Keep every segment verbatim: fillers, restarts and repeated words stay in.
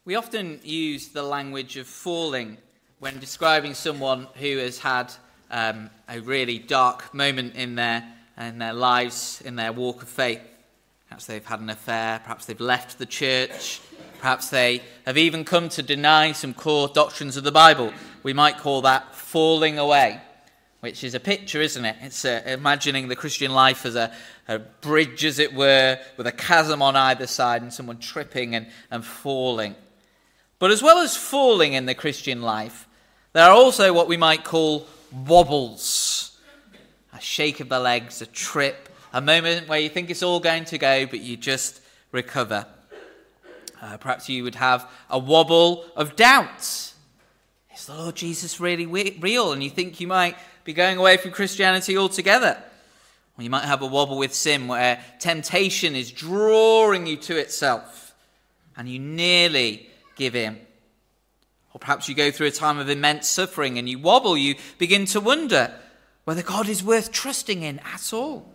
We often use the language of falling when describing someone who has had um, a really dark moment in their, in their lives, in their walk of faith. Perhaps they've had an affair, perhaps they've left the church, perhaps they have even come to deny some core doctrines of the Bible. We might call that falling away, which is a picture, isn't it? It's uh, imagining the Christian life as a, a bridge, as it were, with a chasm on either side and someone tripping and, and falling. But as well as falling in the Christian life, there are also what we might call wobbles. A shake of the legs, a trip, a moment where you think it's all going to go, but you just recover. Uh, perhaps you would have a wobble of doubt. Is the Lord Jesus really real? And you think you might be going away from Christianity altogether. Or you might have a wobble with sin where temptation is drawing you to itself and you nearly give in. Or perhaps you go through a time of immense suffering and you wobble, you begin to wonder whether God is worth trusting in at all.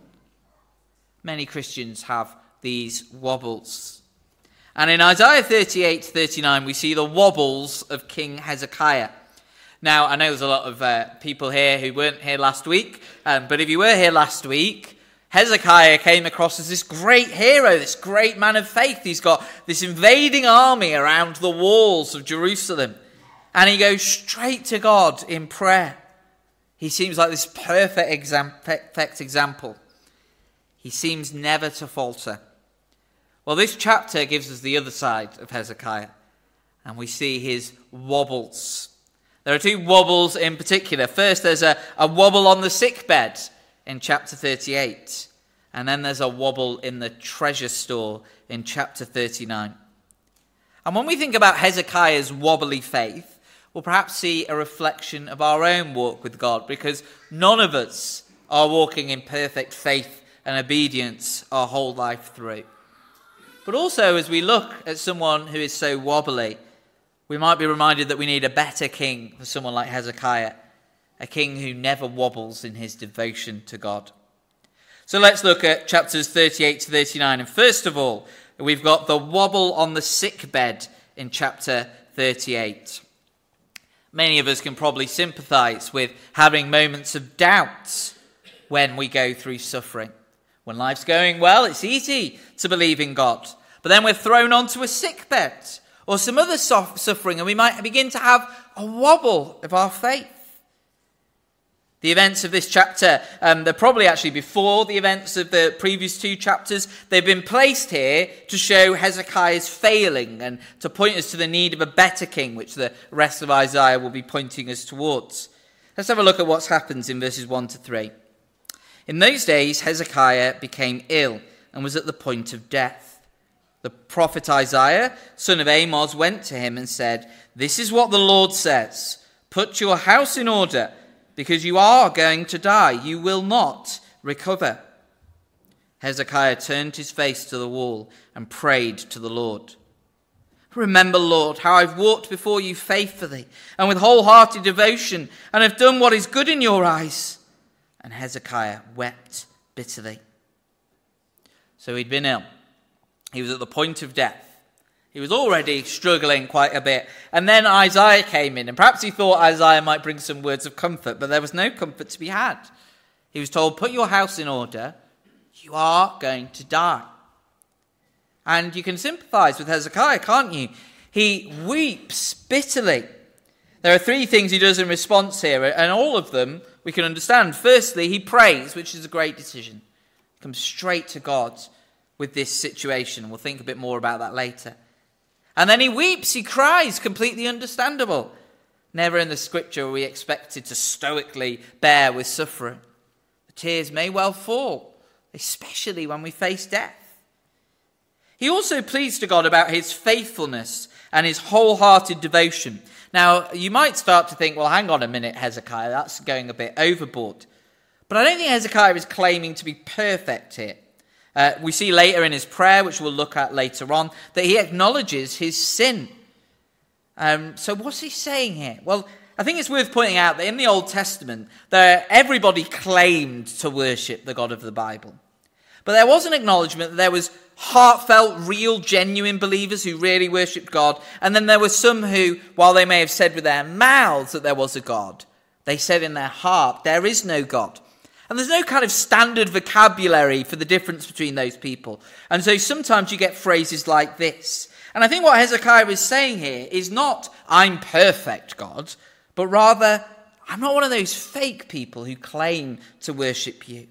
Many Christians have these wobbles. And in Isaiah thirty-eight to thirty-nine, we see the wobbles of King Hezekiah. Now, I know there's a lot of uh, people here who weren't here last week, um, but if you were here last week, Hezekiah came across as this great hero, this great man of faith. He's got this invading army around the walls of Jerusalem, and he goes straight to God in prayer. He seems like this perfect, exam- perfect example. He seems never to falter. Well, this chapter gives us the other side of Hezekiah, and we see his wobbles. There are two wobbles in particular. First, there's a, a wobble on the sickbed in chapter thirty-eight, and then there's a wobble in the treasure store in chapter thirty-nine. And when we think about Hezekiah's wobbly faith, we'll perhaps see a reflection of our own walk with God, because none of us are walking in perfect faith and obedience our whole life through. But also, as we look at someone who is so wobbly, we might be reminded that we need a better king for someone like Hezekiah, a king who never wobbles in his devotion to God. So let's look at chapters thirty-eight to thirty-nine. And first of all, we've got the wobble on the sickbed in chapter thirty-eight. Many of us can probably sympathize with having moments of doubt when we go through suffering. When life's going well, it's easy to believe in God. But then we're thrown onto a sickbed or some other suffering, and we might begin to have a wobble of our faith. The events of this chapter, um, they're probably actually before the events of the previous two chapters. They've been placed here to show Hezekiah's failing and to point us to the need of a better king, which the rest of Isaiah will be pointing us towards. Let's have a look at what happens in verses one to three. In those days, Hezekiah became ill and was at the point of death. The prophet Isaiah, son of Amos, went to him and said, "This is what the Lord says, put your house in order, because you are going to die. You will not recover." Hezekiah turned his face to the wall and prayed to the Lord. "Remember, Lord, how I've walked before you faithfully and with wholehearted devotion, and have done what is good in your eyes." And Hezekiah wept bitterly. So he'd been ill. He was at the point of death. He was already struggling quite a bit. And then Isaiah came in, and perhaps he thought Isaiah might bring some words of comfort, but there was no comfort to be had. He was told, put your house in order. You are going to die. And you can sympathize with Hezekiah, can't you? He weeps bitterly. There are three things he does in response here, and all of them we can understand. Firstly, he prays, which is a great decision. He comes straight to God with this situation. We'll think a bit more about that later. And then he weeps, he cries, completely understandable. Never in the scripture are we expected to stoically bear with suffering. The tears may well fall, especially when we face death. He also pleads to God about his faithfulness and his wholehearted devotion. Now, you might start to think, well, hang on a minute, Hezekiah, that's going a bit overboard. But I don't think Hezekiah is claiming to be perfect here. Uh, we see later in his prayer, which we'll look at later on, that he acknowledges his sin. Um, so what's he saying here? Well, I think it's worth pointing out that in the Old Testament, there, everybody claimed to worship the God of the Bible. But there was an acknowledgement that there was heartfelt, real, genuine believers who really worshipped God. And then there were some who, while they may have said with their mouths that there was a God, they said in their heart, there is no God. And there's no kind of standard vocabulary for the difference between those people. And so sometimes you get phrases like this. And I think what Hezekiah is saying here is not, I'm perfect, God, but rather, I'm not one of those fake people who claim to worship you.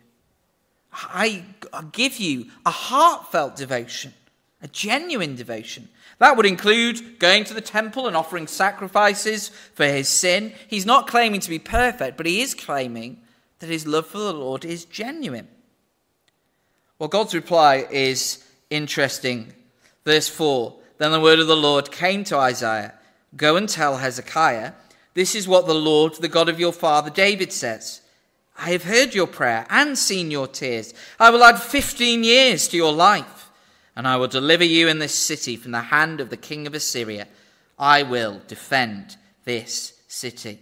I give you a heartfelt devotion, a genuine devotion. That would include going to the temple and offering sacrifices for his sin. He's not claiming to be perfect, but he is claiming that his love for the Lord is genuine. Well, God's reply is interesting. Verse four, then the word of the Lord came to Isaiah, go and tell Hezekiah, this is what the Lord, the God of your father David says. I have heard your prayer and seen your tears. I will add fifteen years to your life, and I will deliver you in this city from the hand of the king of Assyria. I will defend this city.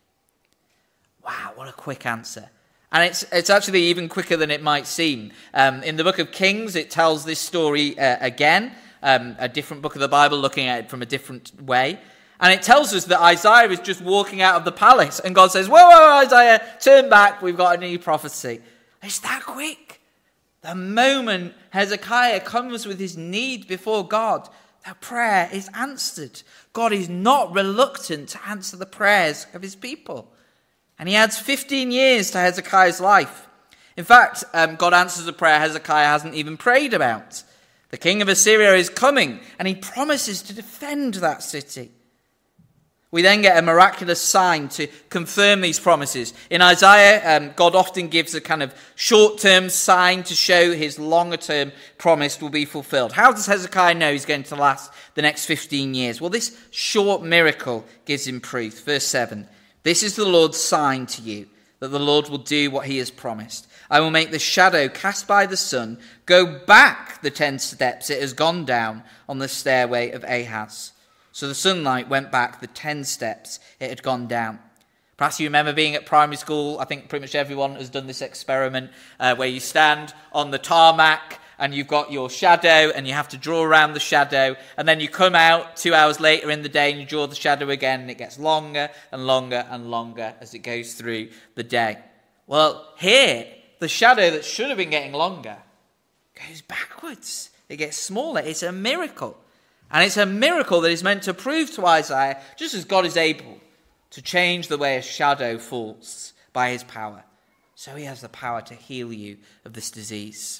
Wow, what a quick answer. And it's it's actually even quicker than it might seem. Um, in the book of Kings, it tells this story uh, again, um, a different book of the Bible looking at it from a different way. And it tells us that Isaiah is just walking out of the palace. And God says, whoa, whoa, Isaiah, turn back. We've got a new prophecy. It's that quick. The moment Hezekiah comes with his need before God, that prayer is answered. God is not reluctant to answer the prayers of his people. And he adds fifteen years to Hezekiah's life. In fact, um, God answers a prayer Hezekiah hasn't even prayed about. The king of Assyria is coming, and he promises to defend that city. We then get a miraculous sign to confirm these promises. In Isaiah, um, God often gives a kind of short-term sign to show his longer-term promise will be fulfilled. How does Hezekiah know he's going to last the next fifteen years? Well, this short miracle gives him proof. Verse seven, this is the Lord's sign to you, that the Lord will do what he has promised. I will make the shadow cast by the sun go back the ten steps it has gone down on the stairway of Ahaz. So the sunlight went back the ten steps it had gone down. Perhaps you remember being at primary school. I think pretty much everyone has done this experiment uh, where you stand on the tarmac and you've got your shadow and you have to draw around the shadow. And then you come out two hours later in the day and you draw the shadow again, and it gets longer and longer and longer as it goes through the day. Well, here, the shadow that should have been getting longer goes backwards. It gets smaller. It's a miracle. And it's a miracle that is meant to prove to Isaiah, just as God is able to change the way a shadow falls by his power, so he has the power to heal you of this disease.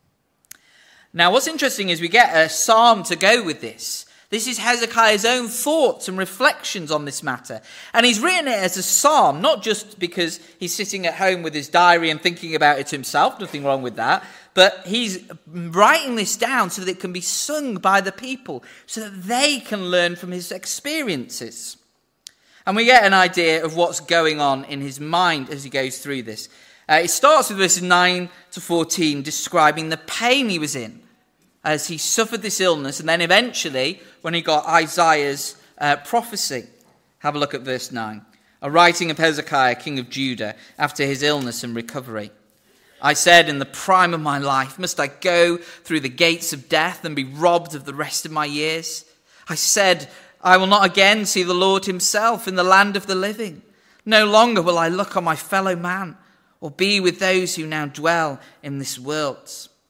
Now, what's interesting is we get a psalm to go with this. This is Hezekiah's own thoughts and reflections on this matter. And he's written it as a psalm, not just because he's sitting at home with his diary and thinking about it himself, nothing wrong with that, but he's writing this down so that it can be sung by the people, so that they can learn from his experiences. And we get an idea of what's going on in his mind as he goes through this. Uh, it starts with verses nine to fourteen, describing the pain he was in as he suffered this illness, and then eventually when he got Isaiah's uh, prophecy. Have a look at verse nine. A writing of Hezekiah, king of Judah, after his illness and recovery. I said, in the prime of my life, must I go through the gates of death and be robbed of the rest of my years? I said, I will not again see the Lord himself in the land of the living. No longer will I look on my fellow man or be with those who now dwell in this world.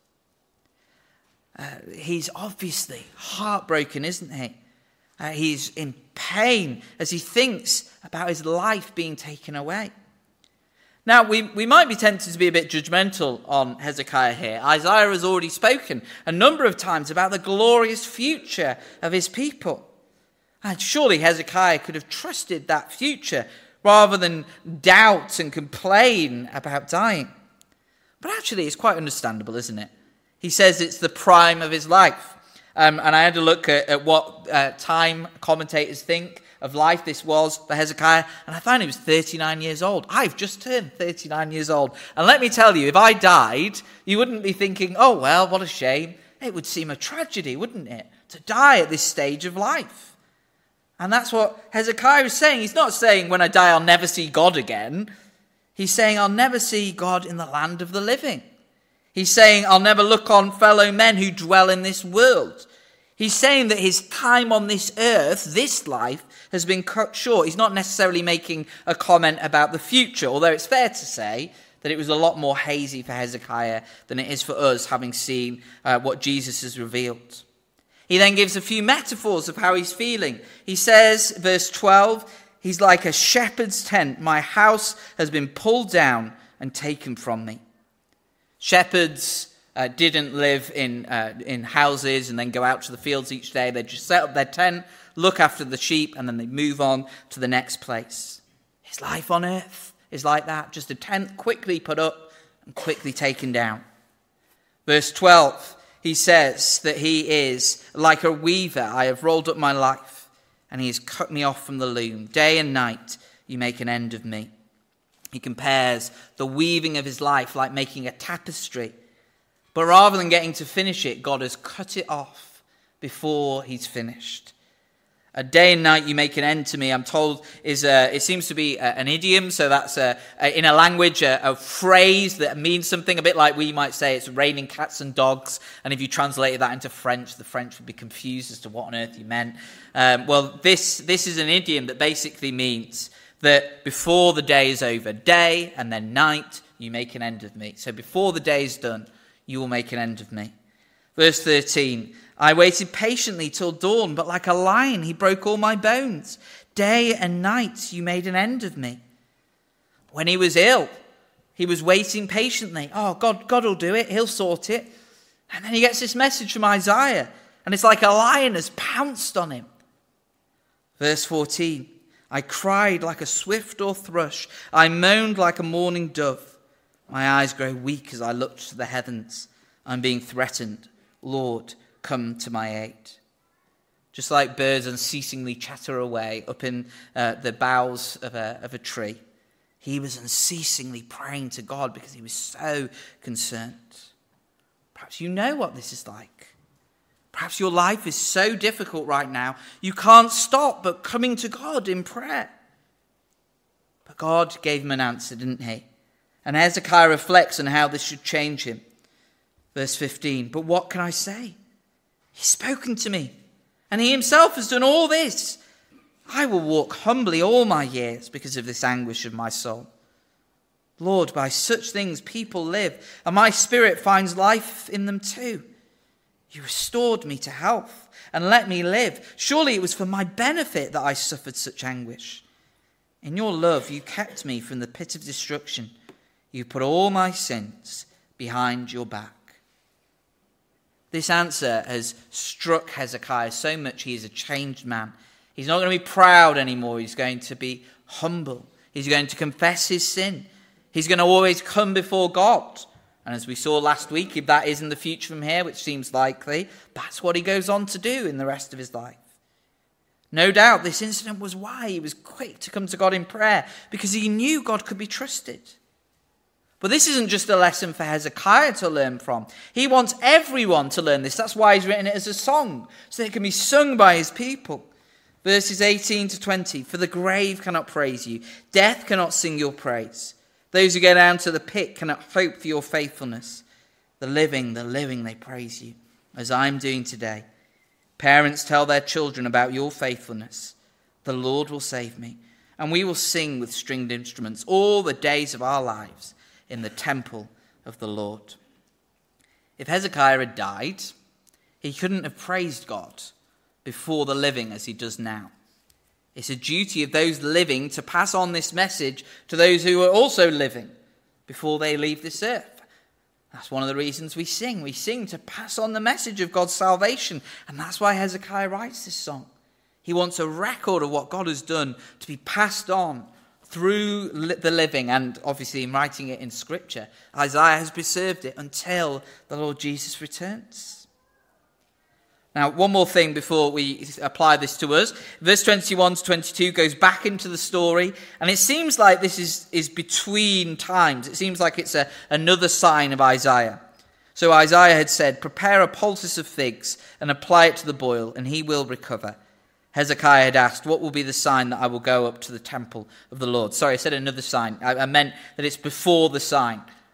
Uh, he's obviously heartbroken, isn't he? Uh, he's in pain as he thinks about his life being taken away. Now, we, we might be tempted to be a bit judgmental on Hezekiah here. Isaiah has already spoken a number of times about the glorious future of his people. And surely Hezekiah could have trusted that future rather than doubt and complain about dying. But actually, it's quite understandable, isn't it? He says it's the prime of his life. Um, and I had to look at, at what uh, time commentators think of life this was for Hezekiah, and I found he was thirty-nine years old. I've just turned thirty-nine years old. And let me tell you, if I died, you wouldn't be thinking, oh, well, what a shame. It would seem a tragedy, wouldn't it, to die at this stage of life. And that's what Hezekiah is saying. He's not saying, when I die, I'll never see God again. He's saying, I'll never see God in the land of the living. He's saying, I'll never look on fellow men who dwell in this world. He's saying that his time on this earth, this life, has been cut short. He's not necessarily making a comment about the future, although it's fair to say that it was a lot more hazy for Hezekiah than it is for us, having seen uh, what Jesus has revealed. He then gives a few metaphors of how he's feeling. He says, verse twelve, he's like a shepherd's tent. My house has been pulled down and taken from me. Shepherds uh, didn't live in uh, in houses and then go out to the fields each day. They just set up their tent, look after the sheep, and then they move on to the next place. His life on earth is like that, just a tent quickly put up and quickly taken down. Verse twelve, he says that he is like a weaver. I have rolled up my life, and he has cut me off from the loom. Day and night you make an end of me. He compares the weaving of his life like making a tapestry. But rather than getting to finish it, God has cut it off before he's finished. A day and night you make an end to me, I'm told, is a, it seems to be a, an idiom. So that's a, a, in a language, a, a phrase that means something a bit like we might say it's raining cats and dogs. And if you translated that into French, the French would be confused as to what on earth you meant. Um, well, this this is an idiom that basically means that before the day is over, day and then night, you make an end of me. So before the day is done, you will make an end of me. Verse thirteen, I waited patiently till dawn, but like a lion, he broke all my bones. Day and night, you made an end of me. When he was ill, he was waiting patiently. Oh, God, God will do it. He'll sort it. And then he gets this message from Isaiah, and it's like a lion has pounced on him. Verse fourteen, I cried like a swift or thrush. I moaned like a mourning dove. My eyes grow weak as I look to the heavens. I'm being threatened. Lord, come to my aid. Just like birds unceasingly chatter away up in uh, the boughs of a, of a tree, he was unceasingly praying to God because he was so concerned. Perhaps you know what this is like. Perhaps your life is so difficult right now, you can't stop but coming to God in prayer. But God gave him an answer, didn't he? And Hezekiah reflects on how this should change him. Verse fifteen, but what can I say? He's spoken to me, and he himself has done all this. I will walk humbly all my years because of this anguish of my soul. Lord, by such things people live, and my spirit finds life in them too. You restored me to health and let me live. Surely it was for my benefit that I suffered such anguish. In your love, you kept me from the pit of destruction. You put all my sins behind your back. This answer has struck Hezekiah so much he is a changed man. He's not going to be proud anymore. He's going to be humble. He's going to confess his sin. He's going to always come before God. And as we saw last week, if that isn't the future from here, which seems likely, that's what he goes on to do in the rest of his life. No doubt this incident was why he was quick to come to God in prayer, because he knew God could be trusted. But this isn't just a lesson for Hezekiah to learn from. He wants everyone to learn this. That's why he's written it as a song, so it can be sung by his people. Verses eighteen to twenty, for the grave cannot praise you. Death cannot sing your praise. Those who go down to the pit cannot hope for your faithfulness. The living, the living, they praise you, as I'm doing today. Parents tell their children about your faithfulness. The Lord will save me, and we will sing with stringed instruments all the days of our lives in the temple of the Lord. If Hezekiah had died, he couldn't have praised God before the living as he does now. It's a duty of those living to pass on this message to those who are also living before they leave this earth. That's one of the reasons we sing. We sing to pass on the message of God's salvation. And that's why Hezekiah writes this song. He wants a record of what God has done to be passed on through the living. And obviously in writing it in Scripture, Isaiah has preserved it until the Lord Jesus returns. Now, one more thing before we apply this to us. Verse twenty-one to twenty-two goes back into the story, and it seems like this is, is between times. It seems like it's a, another sign of Isaiah. So Isaiah had said, prepare a poultice of figs and apply it to the boil, and he will recover. Hezekiah had asked, what will be the sign that I will go up to the temple of the Lord? Sorry, I said another sign. I, I meant that it's before the sign.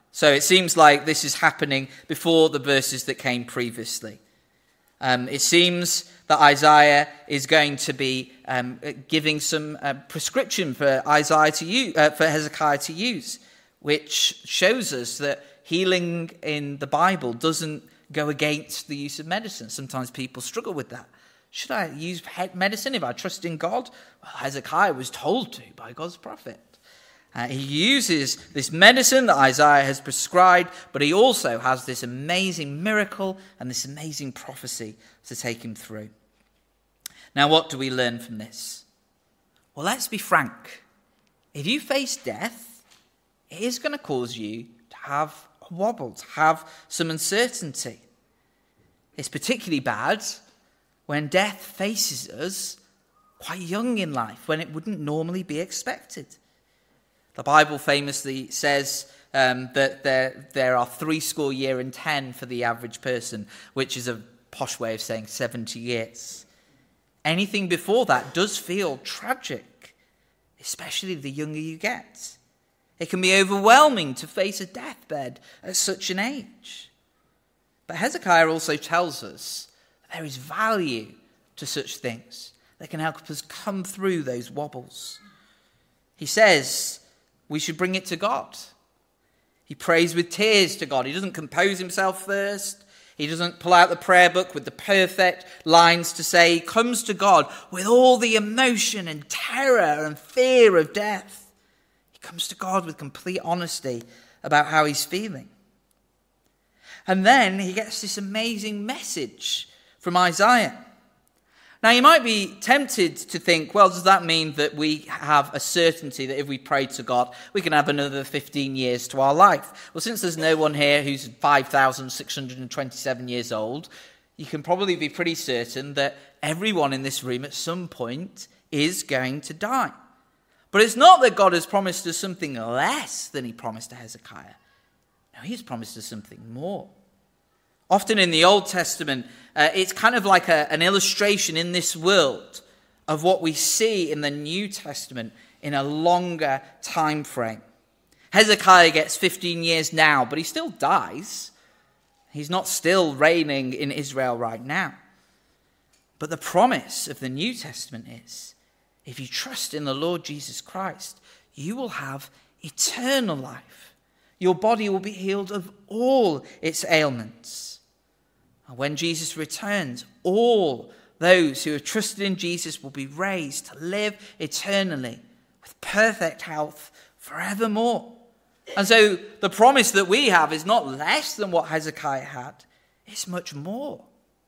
So it seems like this is happening before the verses that came previously. Um, it seems that Isaiah is going to be um, giving some uh, prescription for Isaiah to use, uh, for Hezekiah to use, which shows us that healing in the Bible doesn't go against the use of medicine. Sometimes people struggle with that. Should I use medicine if I trust in God? Well, Hezekiah was told to by God's prophet. Uh, he uses this medicine that Isaiah has prescribed, but he also has this amazing miracle and this amazing prophecy to take him through. Now, what do we learn from this? Well, let's be frank. If you face death, it is going to cause you to have a wobble, to have some uncertainty. It's particularly bad when death faces us quite young in life, when it wouldn't normally be expected. The Bible famously says um, that there, there are three score year and ten for the average person, which is a posh way of saying seventy years. Anything before that does feel tragic, especially the younger you get. It can be overwhelming to face a deathbed at such an age. But Hezekiah also tells us that there is value to such things that can help us come through those wobbles. He says we should bring it to God. He prays with tears to God. He doesn't compose himself first. He doesn't pull out the prayer book with the perfect lines to say. He comes to God with all the emotion and terror and fear of death. He comes to God with complete honesty about how he's feeling. And then he gets this amazing message from Isaiah. Now, you might be tempted to think, well, does that mean that we have a certainty that if we pray to God, we can have another fifteen years to our life? Well, since there's no one here who's five thousand six hundred twenty-seven years old, you can probably be pretty certain that everyone in this room at some point is going to die. But it's not that God has promised us something less than he promised to Hezekiah. No, he's promised us something more. Often in the Old Testament, uh, it's kind of like a, an illustration in this world of what we see in the New Testament in a longer time frame. Hezekiah gets fifteen years now, but he still dies. He's not still reigning in Israel right now. But the promise of the New Testament is, if you trust in the Lord Jesus Christ, you will have eternal life. Your body will be healed of all its ailments. When Jesus returns, all those who have trusted in Jesus will be raised to live eternally with perfect health forevermore. And so the promise that we have is not less than what Hezekiah had. It's much more.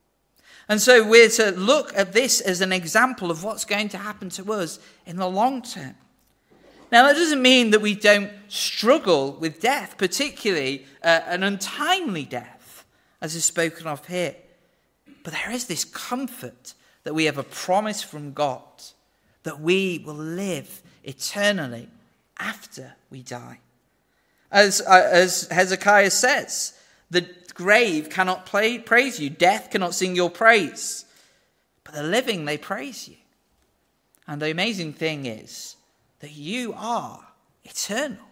And so we're to look at this as an example of what's going to happen to us in the long term. Now, that doesn't mean that we don't struggle with death, particularly uh, an untimely death, as is spoken of here. But there is this comfort that we have a promise from God that we will live eternally after we die. As, uh, as Hezekiah says, the grave cannot play, praise you. Death cannot sing your praise. But the living, they praise you. And the amazing thing is that you are eternal.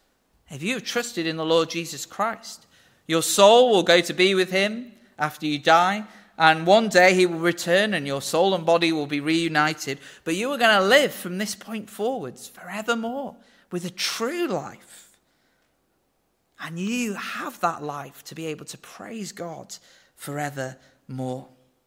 If you have trusted in the Lord Jesus Christ, your soul will go to be with him after you die, and one day he will return and your soul and body will be reunited. But you are going to live from this point forwards forevermore with a true life. And you have that life to be able to praise God forevermore.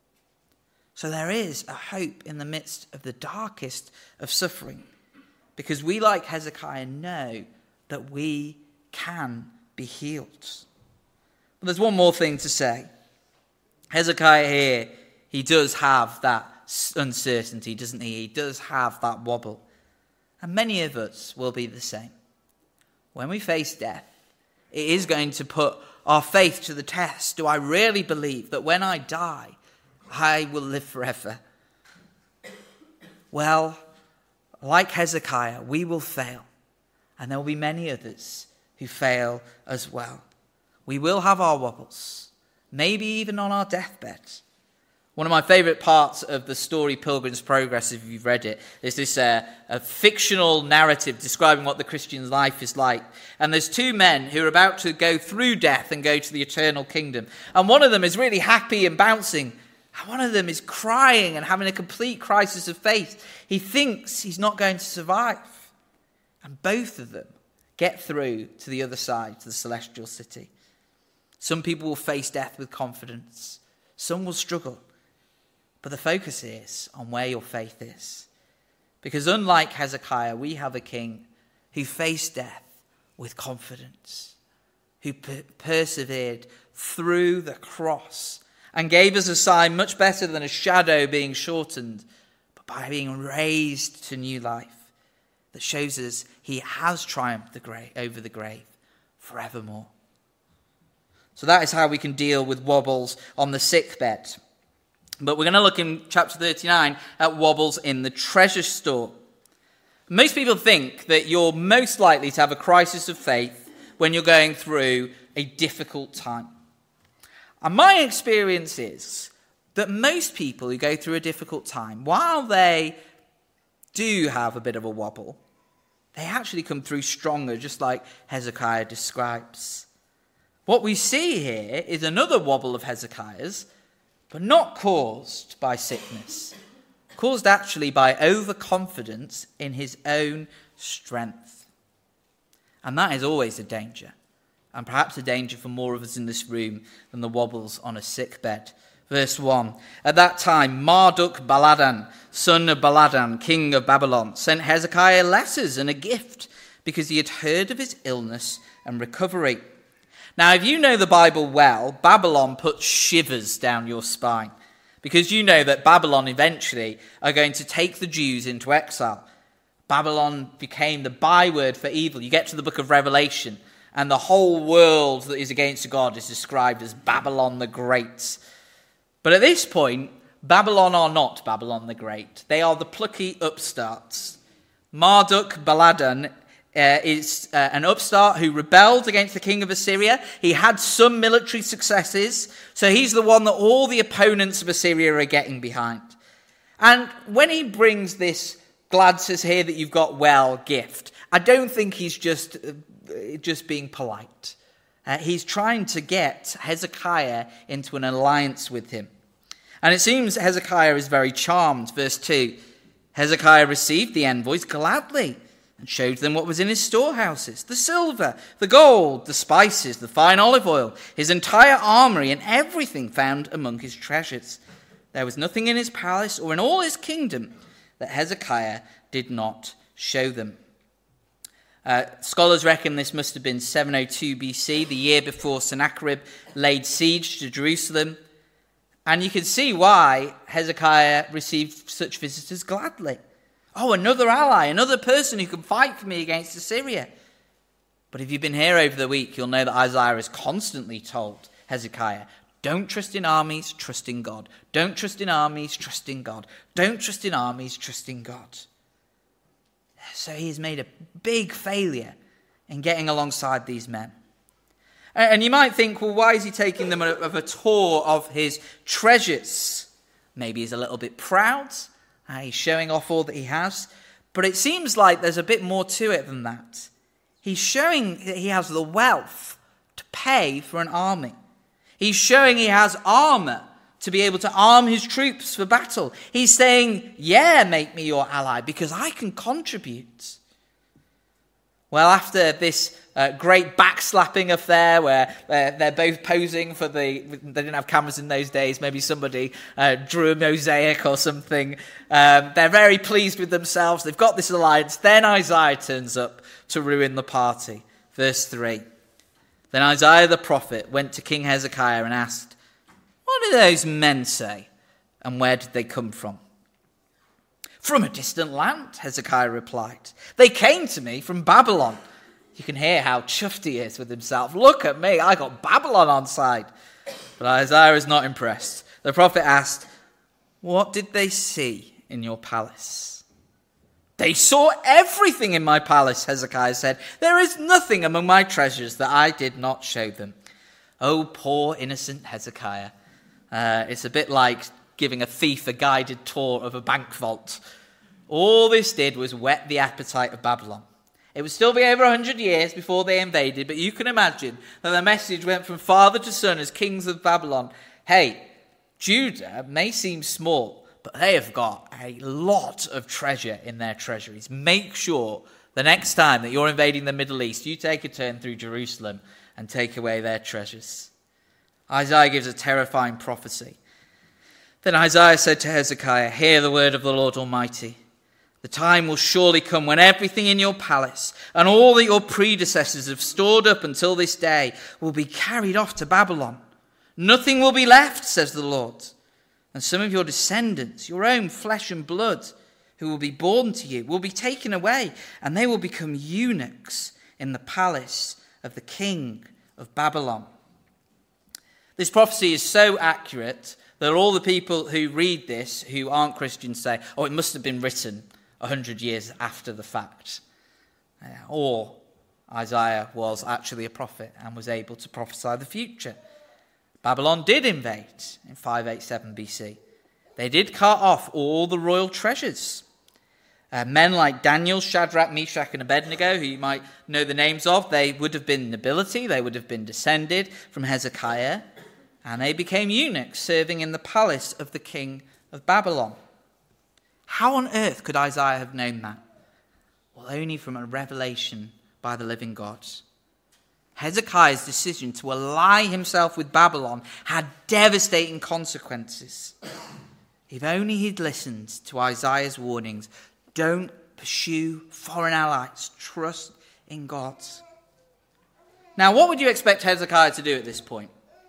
So there is a hope in the midst of the darkest of suffering, because we, like Hezekiah, know that we can be healed. But there's one more thing to say. Hezekiah here, he does have that uncertainty, doesn't he? He does have that wobble. And many of us will be the same. When we face death, it is going to put our faith to the test. Do I really believe that when I die, I will live forever? Well, like Hezekiah, we will fail. And there will be many others who fail as well. We will have our wobbles, maybe even on our deathbed. One of my favourite parts of the story Pilgrim's Progress, if you've read it, is this uh, a fictional narrative describing what the Christian's life is like. And there's two men who are about to go through death and go to the eternal kingdom. And one of them is really happy and bouncing. And one of them is crying and having a complete crisis of faith. He thinks he's not going to survive. And both of them get through to the other side, to the celestial city. Some people will face death with confidence. Some will struggle. But the focus is on where your faith is. Because unlike Hezekiah, we have a king who faced death with confidence, who per- persevered through the cross and gave us a sign much better than a shadow being shortened, but by being raised to new life that shows us he has triumphed the grave, over the grave forevermore. So that is how we can deal with wobbles on the sick bed. But we're going to look in chapter thirty-nine at wobbles in the treasure store. Most people think that you're most likely to have a crisis of faith when you're going through a difficult time. And my experience is that most people who go through a difficult time, while they do have a bit of a wobble, they actually come through stronger, just like Hezekiah describes. What we see here is another wobble of Hezekiah's, but not caused by sickness, caused actually by overconfidence in his own strength. And that is always a danger, and perhaps a danger for more of us in this room than the wobbles on a sick bed. Verse one, at that time Marduk-Baladan, son of Baladan, king of Babylon, sent Hezekiah letters and a gift because he had heard of his illness and recovery. Now, if you know the Bible well, Babylon puts shivers down your spine because you know that Babylon eventually are going to take the Jews into exile. Babylon became the byword for evil. You get to the book of Revelation and the whole world that is against God is described as Babylon the Great. But at this point, Babylon are not Babylon the Great. They are the plucky upstarts. Marduk-Baladan Uh, is uh, an upstart who rebelled against the king of Assyria. He had some military successes, so he's the one that all the opponents of Assyria are getting behind. And when he brings this glad to hear that you've got well gift, I don't think he's just, uh, just being polite. Uh, he's trying to get Hezekiah into an alliance with him. And it seems Hezekiah is very charmed. Verse two, Hezekiah received the envoys gladly and showed them what was in his storehouses, the silver, the gold, the spices, the fine olive oil, his entire armory, and everything found among his treasures. There was nothing in his palace or in all his kingdom that Hezekiah did not show them. Uh, scholars reckon this must have been seven oh two B C, the year before Sennacherib laid siege to Jerusalem. And you can see why Hezekiah received such visitors gladly. Oh, another ally, another person who can fight for me against Assyria. But if you've been here over the week, you'll know that Isaiah is constantly told Hezekiah, don't trust in armies, trust in God. Don't trust in armies, trust in God. Don't trust in armies, trust in God. So he's made a big failure in getting alongside these men. And you might think, well, why is he taking them of a tour of his treasures? Maybe he's a little bit proud. Uh, he's showing off all that he has. But it seems like there's a bit more to it than that. He's showing that he has the wealth to pay for an army. He's showing he has armor to be able to arm his troops for battle. He's saying, yeah, make me your ally because I can contribute. Well, after this uh, great backslapping affair where uh, they're both posing for the, they didn't have cameras in those days, maybe somebody uh, drew a mosaic or something. Um, they're very pleased with themselves. They've got this alliance. Then Isaiah turns up to ruin the party. Verse three. Then Isaiah the prophet went to King Hezekiah and asked, what do those men say, and where did they come from? From a distant land, Hezekiah replied. They came to me from Babylon. You can hear how chuffed he is with himself. Look at me, I got Babylon on side. But Isaiah is not impressed. The prophet asked, what did they see in your palace? They saw everything in my palace, Hezekiah said. There is nothing among my treasures that I did not show them. Oh, poor innocent Hezekiah. Uh, it's a bit like giving a thief a guided tour of a bank vault. All this did was whet the appetite of Babylon. It would still be over one hundred years before they invaded, but you can imagine that the message went from father to son as kings of Babylon. Hey, Judah may seem small, but they have got a lot of treasure in their treasuries. Make sure the next time that you're invading the Middle East, you take a turn through Jerusalem and take away their treasures. Isaiah gives a terrifying prophecy. Then Isaiah said to Hezekiah, hear the word of the Lord Almighty. The time will surely come when everything in your palace and all that your predecessors have stored up until this day will be carried off to Babylon. Nothing will be left, says the Lord. And some of your descendants, your own flesh and blood, who will be born to you, will be taken away, and they will become eunuchs in the palace of the king of Babylon. This prophecy is so accurate that all the people who read this, who aren't Christians, say, oh, it must have been written a hundred years after the fact. Or Isaiah was actually a prophet and was able to prophesy the future. Babylon did invade in five eighty-seven B C. They did cut off all the royal treasures. Uh, men like Daniel, Shadrach, Meshach, and Abednego, who you might know the names of, they would have been nobility, they would have been descended from Hezekiah, and they became eunuchs serving in the palace of the king of Babylon. How on earth could Isaiah have known that? Well, only from a revelation by the living God. Hezekiah's decision to ally himself with Babylon had devastating consequences. If only he'd listened to Isaiah's warnings, don't pursue foreign allies, trust in God. Now, what would you expect Hezekiah to do at this point?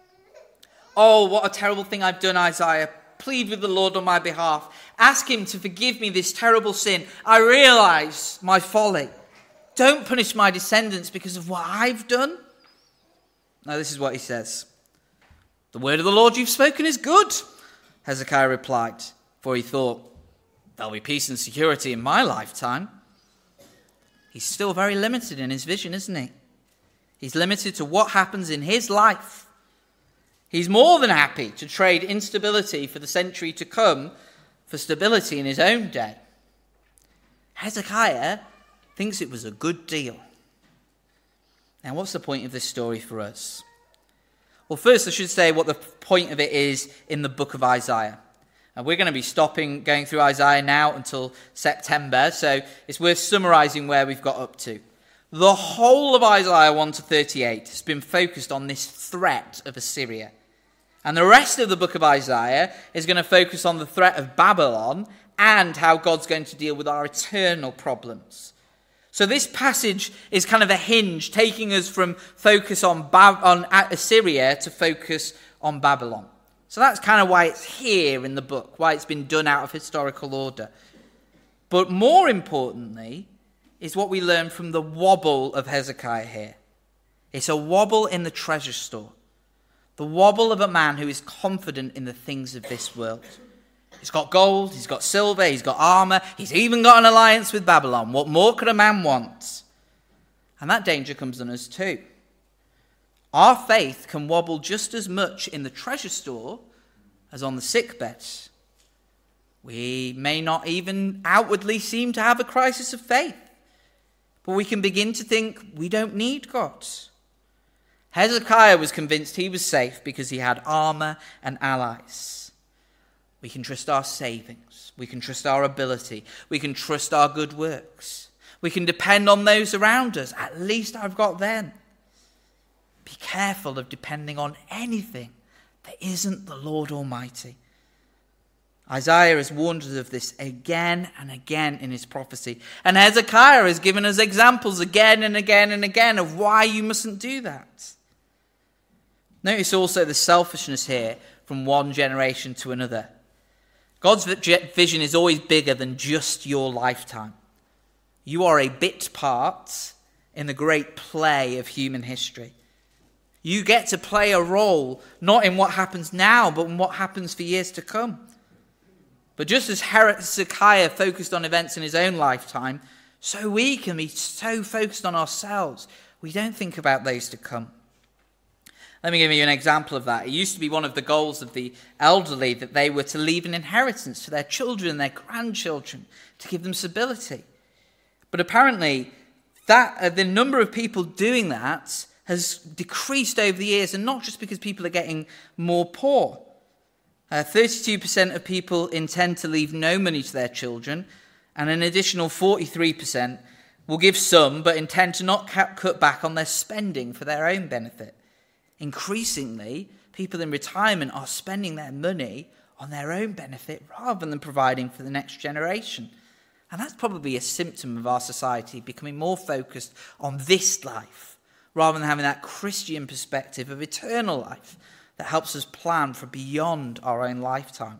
Oh, what a terrible thing I've done, Isaiah. Plead with the Lord on my behalf. Ask him to forgive me this terrible sin. I realize my folly. Don't punish my descendants because of what I've done. Now, this is what he says. The word of the Lord you've spoken is good, Hezekiah replied, for he thought, there'll be peace and security in my lifetime. He's still very limited in his vision, isn't he? He's limited to what happens in his life. He's more than happy to trade instability for the century to come for stability in his own day. Hezekiah thinks it was a good deal. Now, what's the point of this story for us? Well, first I should say what the point of it is in the book of Isaiah. And we're going to be stopping going through Isaiah now until September, so it's worth summarising where we've got up to. The whole of Isaiah one to thirty-eight has been focused on this threat of Assyria. And the rest of the book of Isaiah is going to focus on the threat of Babylon and how God's going to deal with our eternal problems. So this passage is kind of a hinge, taking us from focus on, ba- on Assyria to focus on Babylon. So that's kind of why it's here in the book, why it's been done out of historical order. But more importantly is what we learn from the wobble of Hezekiah here. It's a wobble in the treasure store. The wobble of a man who is confident in the things of this world. He's got gold, he's got silver, he's got armor, he's even got an alliance with Babylon. What more could a man want? And that danger comes on us too. Our faith can wobble just as much in the treasure store as on the sickbed. We may not even outwardly seem to have a crisis of faith, but we can begin to think we don't need God. Hezekiah was convinced he was safe because he had armor and allies. We can trust our savings. We can trust our ability. We can trust our good works. We can depend on those around us. At least I've got them. Be careful of depending on anything that isn't the Lord Almighty. Isaiah has warned us of this again and again in his prophecy. And Hezekiah has given us examples again and again and again of why you mustn't do that. Notice also the selfishness here from one generation to another. God's vision is always bigger than just your lifetime. You are a bit part in the great play of human history. You get to play a role, not in what happens now, but in what happens for years to come. But just as Hezekiah focused on events in his own lifetime, so we can be so focused on ourselves, we don't think about those to come. Let me give you an example of that. It used to be one of the goals of the elderly that they were to leave an inheritance to their children and their grandchildren to give them stability. But apparently, that uh, the number of people doing that has decreased over the years, and not just because people are getting more poor. Uh, thirty-two percent of people intend to leave no money to their children, and an additional forty-three percent will give some, but intend to not cut back on their spending for their own benefit. Increasingly, people in retirement are spending their money on their own benefit rather than providing for the next generation. And that's probably a symptom of our society becoming more focused on this life rather than having that Christian perspective of eternal life that helps us plan for beyond our own lifetime.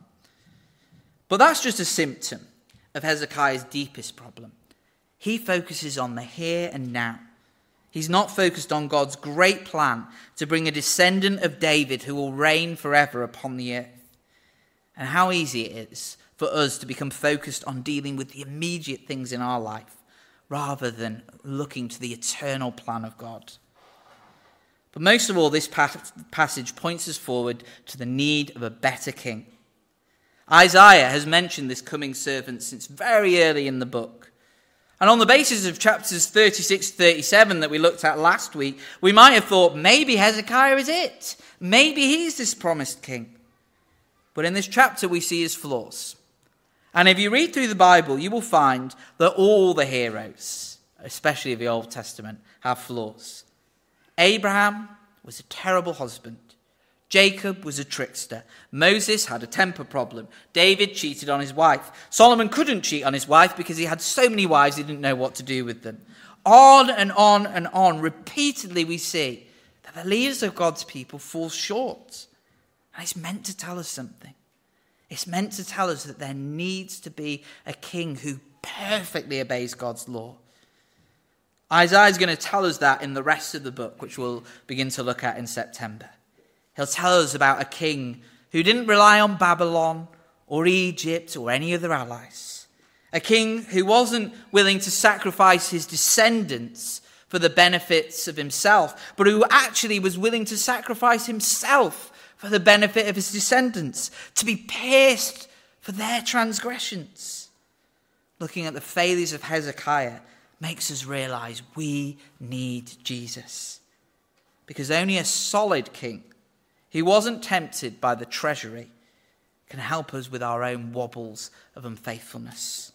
But that's just a symptom of Hezekiah's deepest problem. He focuses on the here and now. He's not focused on God's great plan to bring a descendant of David who will reign forever upon the earth. And how easy it is for us to become focused on dealing with the immediate things in our life rather than looking to the eternal plan of God. But most of all, this passage points us forward to the need of a better king. Isaiah has mentioned this coming servant since very early in the book. And on the basis of chapters thirty-six to thirty-seven that we looked at last week, we might have thought maybe Hezekiah is it. Maybe he's this promised king. But in this chapter we see his flaws. And if you read through the Bible, you will find that all the heroes, especially of the Old Testament, have flaws. Abraham was a terrible husband. Jacob was a trickster. Moses had a temper problem. David cheated on his wife. Solomon couldn't cheat on his wife because he had so many wives he didn't know what to do with them. On and on and on, repeatedly we see that the leaders of God's people fall short. And it's meant to tell us something. It's meant to tell us that there needs to be a king who perfectly obeys God's law. Isaiah is going to tell us that in the rest of the book, which we'll begin to look at in September. He'll tell us about a king who didn't rely on Babylon or Egypt or any other allies. A king who wasn't willing to sacrifice his descendants for the benefits of himself, but who actually was willing to sacrifice himself for the benefit of his descendants, to be pierced for their transgressions. Looking at the failures of Hezekiah makes us realize we need Jesus. Because only a solid king he wasn't tempted by the treasury can help us with our own wobbles of unfaithfulness.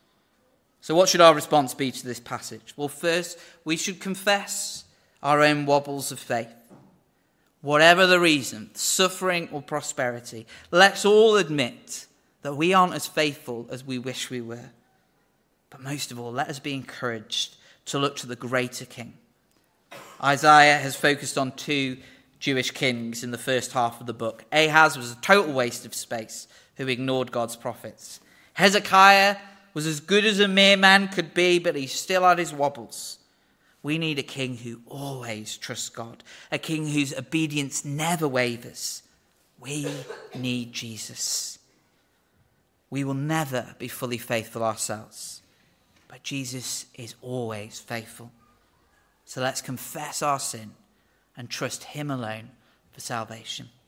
So what should our response be to this passage? Well, first, we should confess our own wobbles of faith. Whatever the reason, suffering or prosperity, let's all admit that we aren't as faithful as we wish we were. But most of all, let us be encouraged to look to the greater king. Isaiah has focused on two Jewish kings in the first half of the book. Ahaz was a total waste of space who ignored God's prophets. Hezekiah was as good as a mere man could be, but he still had his wobbles. We need a king who always trusts God, a king whose obedience never wavers. We need Jesus. We will never be fully faithful ourselves, but Jesus is always faithful. So let's confess our sin and trust him alone for salvation.